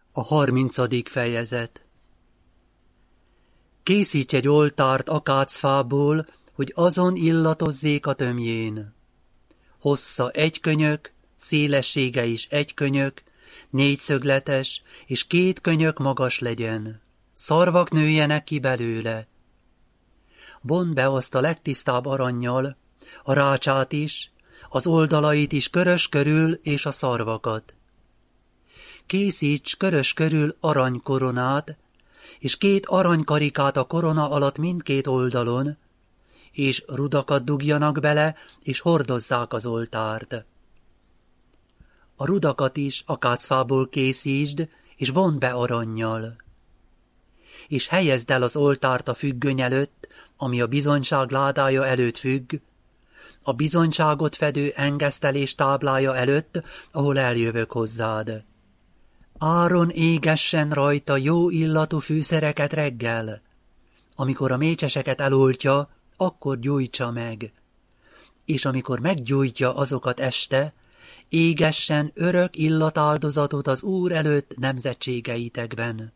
A 30. fejezet. Készíts egy oltárt akácfából, hogy azon illatozzék a tömjén. Hossza 1 könyök, szélessége is 1 könyök, 4-szögletes, és 2 könyök magas legyen. Szarvak nőjenek ki belőle. Vond be azt a legtisztább arannyal, a rácsát is, az oldalait is körös körül és a szarvakat. Készíts körös körül aranykoronát, és 2 aranykarikát a korona alatt mindkét oldalon, és rudakat dugjanak bele, és hordozzák az oltárt. A rudakat is akácfából készítsd, és vond be arannyal. És helyezd el az oltárt a függöny előtt, ami a bizonyság ládája előtt függ, a bizonyságot fedő engesztelés táblája előtt, ahol eljövök hozzád. Áron égessen rajta jó illatú fűszereket reggel. Amikor a mécseseket eloltja, akkor gyújtsa meg. És amikor meggyújtja azokat este, égessen örök illatáldozatot az Úr előtt nemzetségeitekben.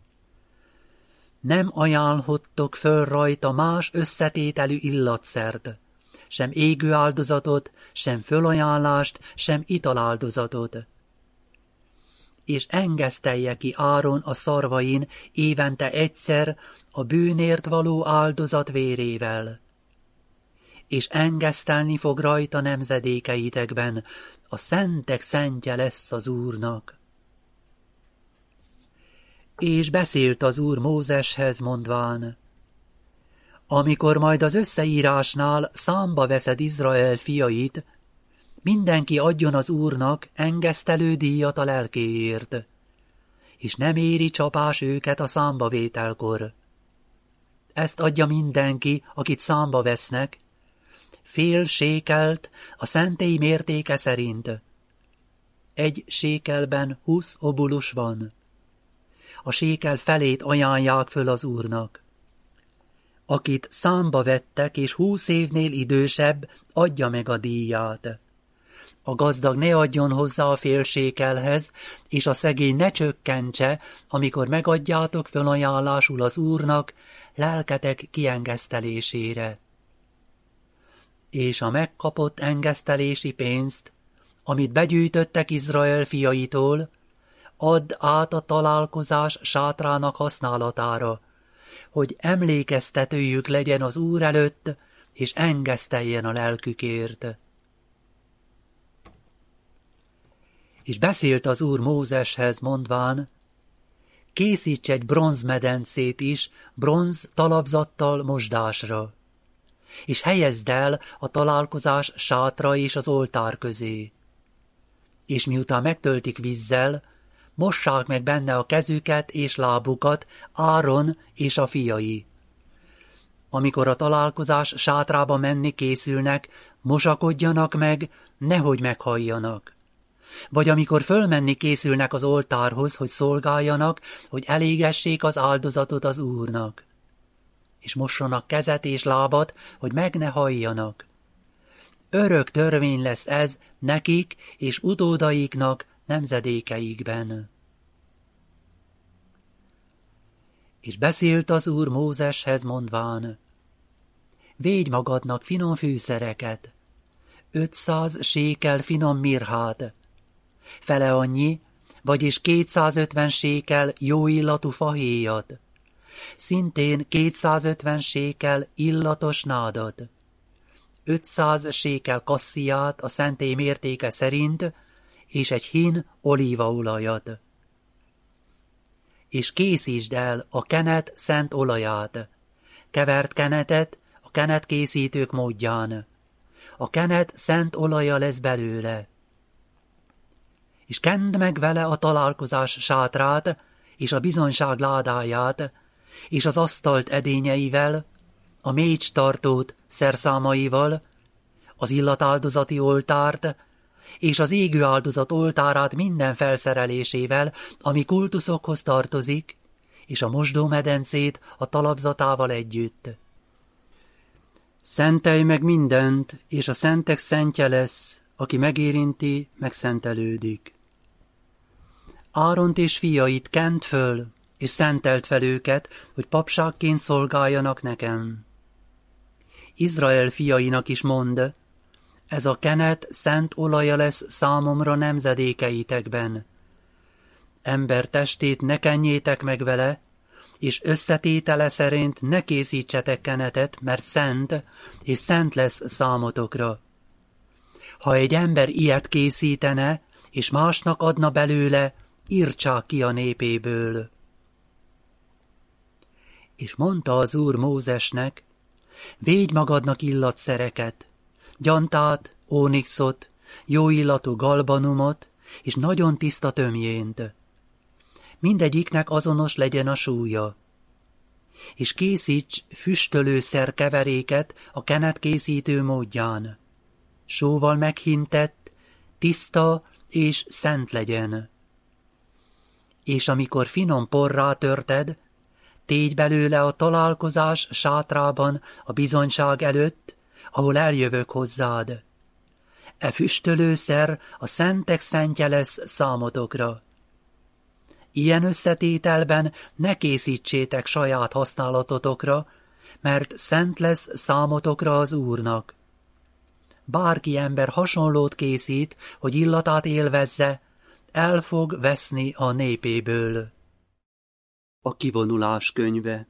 Nem ajánlhattok föl rajta más összetételű illatszert, sem égő áldozatot, sem fölajánlást, sem italáldozatot. És engesztelje ki Áron a szarvain évente egyszer a bűnért való áldozat vérével. És engesztelni fog rajta nemzedékeitekben, a szentek szentje lesz az Úrnak. És beszélt az Úr Mózeshez mondván, amikor majd az összeírásnál számba veszed Izrael fiait, mindenki adjon az Úrnak engesztelő díjat a lelkéért, és nem éri csapás őket a számbavételkor. Ezt adja mindenki, akit számba vesznek, fél sékelt a szentély mértéke szerint. 1 sékelben 20 obulus van. A sékel felét ajánlják föl az Úrnak. Akit számba vettek és 20 évnél idősebb, adja meg a díját. A gazdag ne adjon hozzá a fél sékelhez, és a szegény ne csökkentse, amikor megadjátok fölajánlásul az Úrnak lelketek kiengesztelésére. És a megkapott engesztelési pénzt, amit begyűjtöttek Izrael fiaitól, add át a találkozás sátrának használatára, hogy emlékeztetőjük legyen az Úr előtt, és engeszteljen a lelkükért. És beszélt az Úr Mózeshez mondván, készíts egy bronzmedencét is bronz talapzattal mosdásra, és helyezd el a találkozás sátra és az oltár közé. És miután megtöltik vízzel, mossák meg benne a kezüket és lábukat Áron és a fiai. Amikor a találkozás sátrába menni készülnek, mosakodjanak meg, nehogy meghalljanak. Vagy amikor fölmenni készülnek az oltárhoz, hogy szolgáljanak, hogy elégessék az áldozatot az Úrnak. És mossanak kezet és lábat, hogy meg ne halljanak. Örök törvény lesz ez nekik és utódaiknak nemzedékeikben. És beszélt az Úr Mózeshez mondván, védj magadnak finom fűszereket, 500 sékel finom mirhát, fele annyi, vagyis 250 sékel jó illatú fahéjat, szintén 250 sékel illatos nádat, 500 sékel kassziát a szentély mértéke szerint, és egy hin olívaolajat. És készítsd el a kenet szent olaját, kevert kenetet a kenetkészítők módján. A kenet szent olaja lesz belőle. És kend meg vele a találkozás sátrát, és a bizonyság ládáját, és az asztalt edényeivel, a mécstartót szerszámaival, az illatáldozati oltárt, és az égő áldozat oltárát minden felszerelésével, ami kultuszokhoz tartozik, és a mosdómedencét a talapzatával együtt. Szentelj meg mindent, és a szentek szentje lesz, aki megérinti, megszentelődik. Áront és fiait kent föl, és szentelt fel őket, hogy papságként szolgáljanak nekem. Izrael fiainak is mondd, ez a kenet szent olaja lesz számomra nemzedékeitekben. Ember testét ne kenjétek meg vele, és összetétele szerint ne készítsetek kenetet, mert szent, és szent lesz számotokra. Ha egy ember ilyet készítene, és másnak adna belőle, írtsák ki a népéből. És mondta az Úr Mózesnek, védj magadnak illatszereket, gyantát, ónixot, jó illatú galbanumot, és nagyon tiszta tömjént. Mindegyiknek azonos legyen a súlya. És készíts füstölőszer keveréket a kenetkészítő módján. Sóval meghintett, tiszta és szent legyen. És amikor finom porrá törted, tégy belőle a találkozás sátrában a bizonyság előtt, ahol eljövök hozzád. E füstölőszer a szentek szentje lesz számotokra. Ilyen összetételben ne készítsétek saját használatotokra, mert szent lesz számotokra az Úrnak. Bárki ember hasonlót készít, hogy illatát élvezze, el fog veszni a népéből. A kivonulás könyve.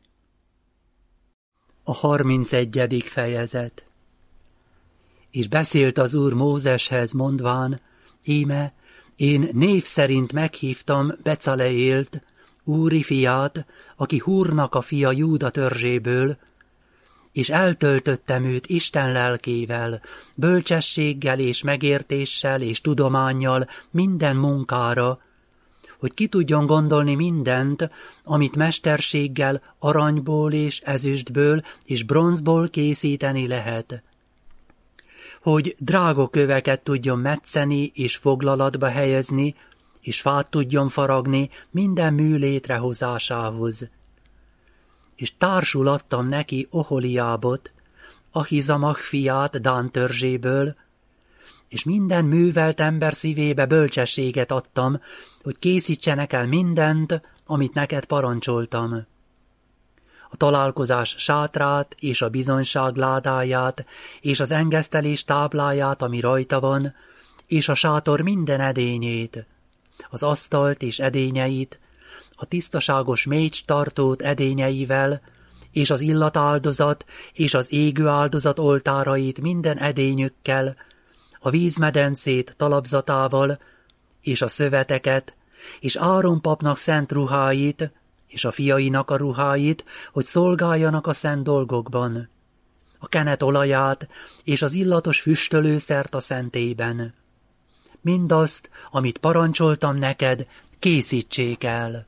A 31. fejezet. És beszélt az Úr Mózeshez, mondván, íme, én név szerint meghívtam Becaleélt, Úri fiát, aki Húrnak a fia Júda törzséből, és eltöltöttem őt Isten lelkével, bölcsességgel és megértéssel és tudománnyal minden munkára, hogy ki tudjon gondolni mindent, amit mesterséggel aranyból és ezüstből és bronzból készíteni lehet. Hogy drágoköveket tudjon metszeni és foglalatba helyezni, és fát tudjon faragni minden mű létrehozásához. És társul adtam neki Oholiábot, Ahizamach fiát Dán törzséből, és minden művelt ember szívébe bölcsességet adtam, hogy készítsenek el mindent, amit neked parancsoltam. A találkozás sátrát és a bizonyság ládáját, és az engesztelés tábláját, ami rajta van, és a sátor minden edényét, az asztalt és edényeit, a tisztaságos mécstartót edényeivel, és az illatáldozat és az égő áldozat oltárait minden edényükkel, a vízmedencét talapzatával, és a szöveteket, és Áron papnak szent ruháit, és a fiainak a ruháit, hogy szolgáljanak a szent dolgokban, a kenet olaját, és az illatos füstölőszert a szentében. Mindazt, amit parancsoltam neked, készítsék el.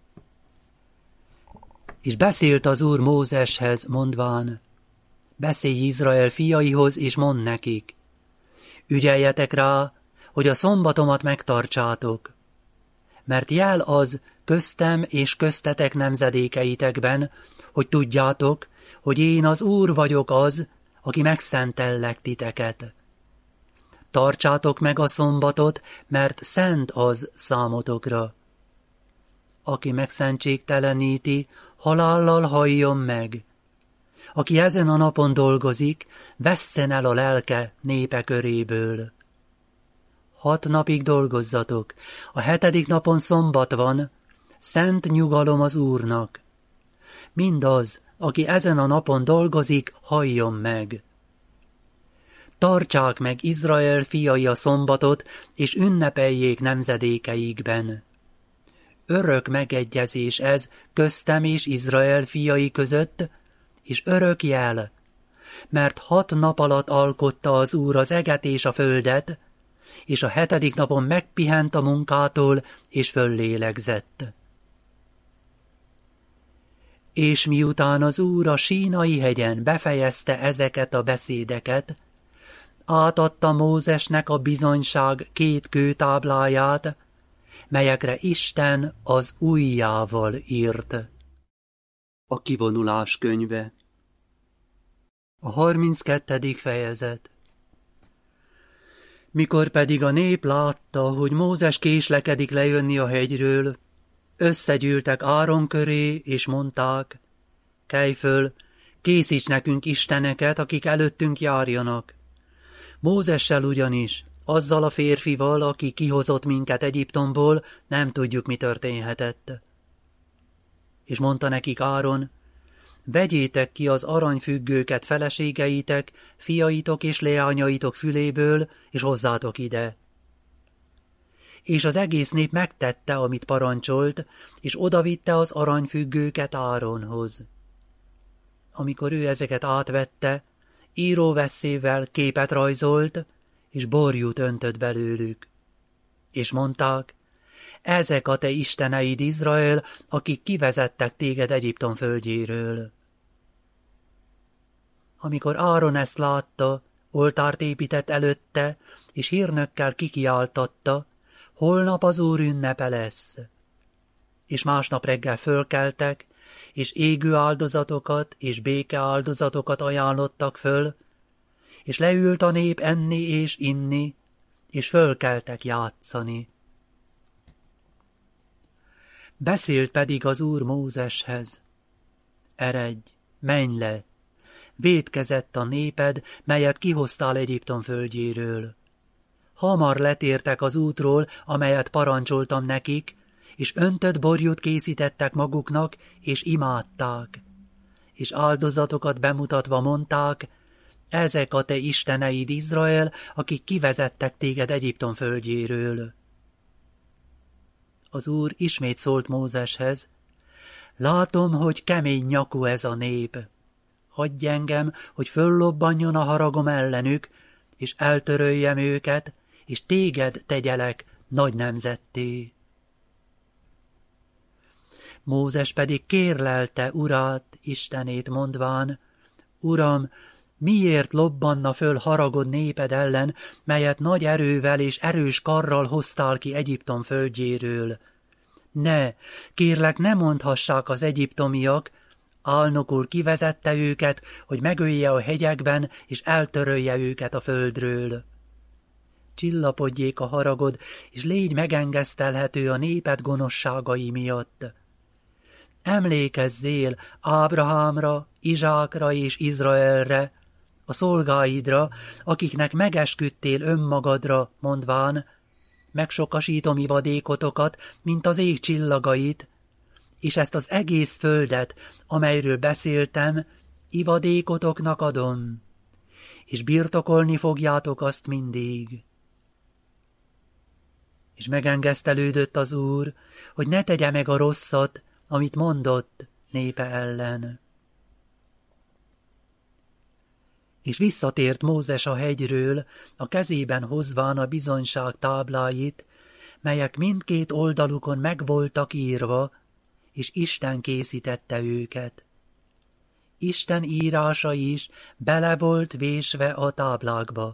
És beszélt az Úr Mózeshez, mondván, beszélj Izrael fiaihoz, és mondd nekik, ügyeljetek rá, hogy a szombatomat megtartsátok, mert jel az köztem és köztetek nemzedékeitekben, hogy tudjátok, hogy én az Úr vagyok az, aki megszentellek titeket. Tartsátok meg a szombatot, mert szent az számotokra. Aki megszentségteleníti, halállal halljon meg. Aki ezen a napon dolgozik, vesszen el a lelke népe köréből. 6 napig dolgozzatok, a 7. napon szombat van, szent nyugalom az Úrnak. Mindaz, aki ezen a napon dolgozik, halljon meg. Tartsák meg Izrael fiai a szombatot, és ünnepeljék nemzedékeikben. Örök megegyezés ez köztem és Izrael fiai között, és örök jel, mert 6 nap alatt alkotta az Úr az eget és a földet, és a 7. napon megpihent a munkától, és föllélegzett. És miután az Úr a Sínai hegyen befejezte ezeket a beszédeket, átadta Mózesnek a bizonyság 2 kőtábláját, melyekre Isten az ujjával írt. A kivonulás könyve. A 32. fejezet. Mikor pedig a nép látta, hogy Mózes késlekedik lejönni a hegyről, összegyűltek Áron köré, és mondták, kelj föl, készíts nekünk isteneket, akik előttünk járjanak. Mózessel ugyanis, azzal a férfival, aki kihozott minket Egyiptomból, nem tudjuk, mi történhetett. És mondta nekik Áron, vegyétek ki az aranyfüggőket feleségeitek, fiaitok és leányaitok füléből, és hozzátok ide. És az egész nép megtette, amit parancsolt, és odavitte az aranyfüggőket Áronhoz. Amikor ő ezeket átvette, íróvesszével képet rajzolt, és borjút öntött belőlük. És mondták, ezek a te isteneid, Izrael, akik kivezettek téged Egyiptom földjéről. Amikor Áron ezt látta, oltárt épített előtte, és hírnökkel kikiáltatta, holnap az Úr ünnepe lesz. És másnap reggel fölkeltek, és égő áldozatokat és béke áldozatokat ajánlottak föl, és leült a nép enni és inni, és fölkeltek játszani. Beszélt pedig az Úr Mózeshez, eredj, menj le, vétkezett a néped, melyet kihoztál Egyiptom földjéről. Hamar letértek az útról, amelyet parancsoltam nekik, és öntött borjút készítettek maguknak, és imádták. És áldozatokat bemutatva mondták, ezek a te isteneid, Izrael, akik kivezettek téged Egyiptom földjéről. Az Úr ismét szólt Mózeshez, látom, hogy kemény nyakú ez a nép. Hagyj engem, hogy föllobbanjon a haragom ellenük, és eltöröljem őket, és téged tegyelek nagy nemzetté. Mózes pedig kérlelte Urát, Istenét mondván, Uram, miért lobbanna föl haragod néped ellen, melyet nagy erővel és erős karral hoztál ki Egyiptom földjéről? Ne, kérlek, ne mondhassák az egyiptomiak, Álnok úr kivezette őket, hogy megölje a hegyekben, és eltörölje őket a földről. Csillapodjék a haragod, és légy megengesztelhető a néped gonoszságai miatt. Emlékezzél Ábrahámra, Izsákra és Izraelre, a szolgáidra, akiknek megesküdtél önmagadra, mondván, megsokasítom ivadékotokat, mint az ég csillagait, és ezt az egész földet, amelyről beszéltem, ivadékotoknak adom, és birtokolni fogjátok azt mindig. És megengesztelődött az Úr, hogy ne tegye meg a rosszat, amit mondott népe ellen. És visszatért Mózes a hegyről, a kezében hozván a bizonyság tábláit, melyek mindkét oldalukon meg voltak írva, és Isten készítette őket. Isten írása is bele volt vésve a táblákba.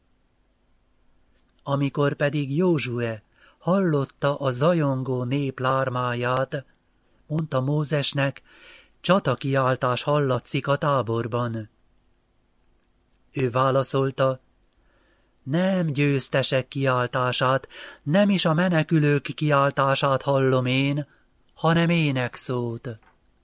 Amikor pedig Józsue hallotta a zajongó nép lármáját, mondta Mózesnek, csatakiáltás hallatszik a táborban. Ő válaszolta, nem győztesek kiáltását, nem is a menekülők kiáltását hallom én, hanem énekszót.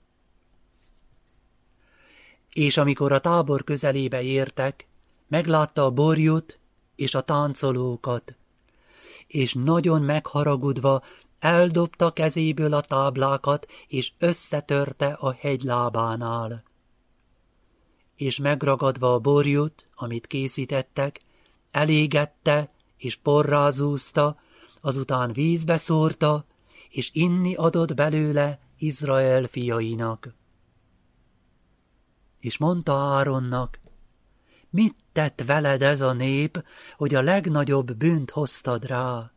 És amikor a tábor közelébe értek, meglátta a borjut és a táncolókat, és nagyon megharagudva eldobta kezéből a táblákat, és összetörte a hegy lábánál. És megragadva a borjut, amit készítettek, elégette és porrá zúzta, azután vízbe szórta, és inni adott belőle Izrael fiainak. És mondta Áronnak, mit tett veled ez a nép, hogy a legnagyobb bűnt hoztad rá?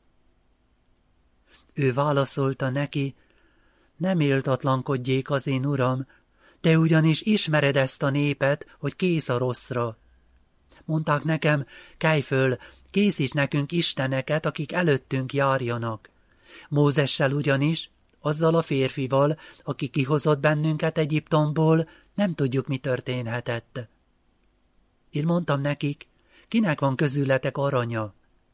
Ő válaszolta neki, nem méltatlankodjék az én uram, te ugyanis ismered ezt a népet, hogy kész a rosszra. Mondták nekem, kelj föl, készíts nekünk isteneket, akik előttünk járjanak. Mózessel ugyanis, azzal a férfival, aki kihozott bennünket Egyiptomból, nem tudjuk, mi történhetett. Én mondtam nekik, kinek van közületek aranya?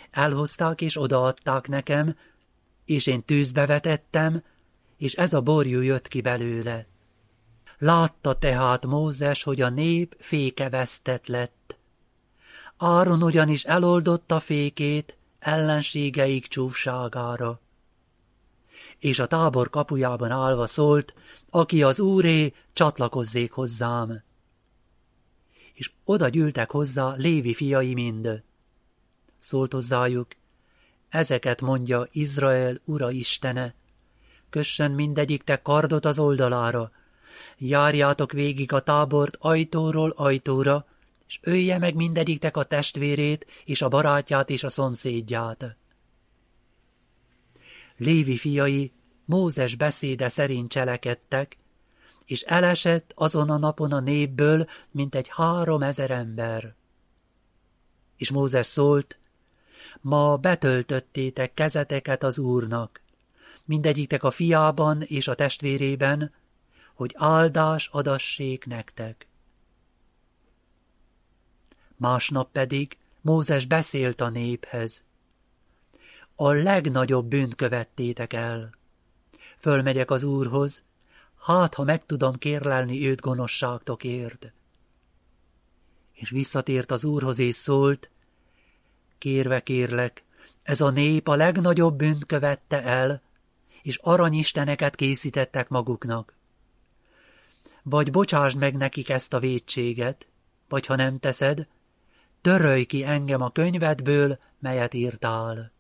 Elhozták és odaadták nekem, és én tűzbe vetettem, és ez a borjú jött ki belőle. Látta tehát Mózes, hogy a nép féke vesztett lett. Áron ugyanis eloldotta fékét ellenségeik csúfságára. És a tábor kapujában állva szólt, aki az Úré, csatlakozzék hozzám. És oda gyűltek hozzá Lévi fiai mind. Szólt hozzájuk, ezeket mondja Izrael Ura Istene, kössön mindegyiktek kardot az oldalára, járjátok végig a tábort ajtóról ajtóra, és ölje meg mindegyiktek a testvérét, és a barátját, és a szomszédját. Lévi fiai Mózes beszéde szerint cselekedtek, és elesett azon a napon a népből mintegy 3000 ember. És Mózes szólt, ma betöltöttétek kezeteket az Úrnak, mindegyiktek a fiában és a testvérében, hogy áldás adassék nektek. Másnap pedig Mózes beszélt a néphez. A legnagyobb bűnt követtétek el. Fölmegyek az Úrhoz, hát ha meg tudom kérlelni őt gonoszságtokért. És visszatért az Úrhoz és szólt, kérve kérlek, ez a nép a legnagyobb bűnt követte el, és aranyisteneket készítettek maguknak. Vagy bocsásd meg nekik ezt a vétséget, vagy ha nem teszed, törölj ki engem a könyvedből, melyet írtál.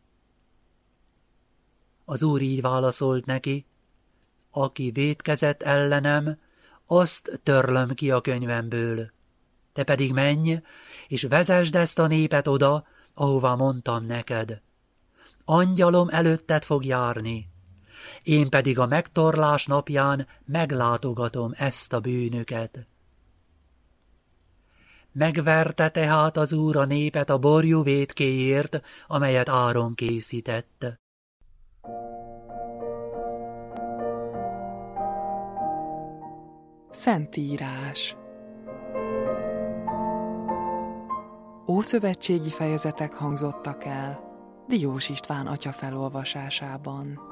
Az Úr így válaszolt neki, aki vétkezett ellenem, azt törlöm ki a könyvemből. Te pedig menj, és vezesd ezt a népet oda, ahová mondtam neked. Angyalom előtted fog járni, én pedig a megtorlás napján meglátogatom ezt a bűnöket. Megverte tehát az Úr a népet a borjú vétkéért, amelyet Áron készített. Szentírás. Ószövetségi fejezetek hangzottak el Diós István atya felolvasásában.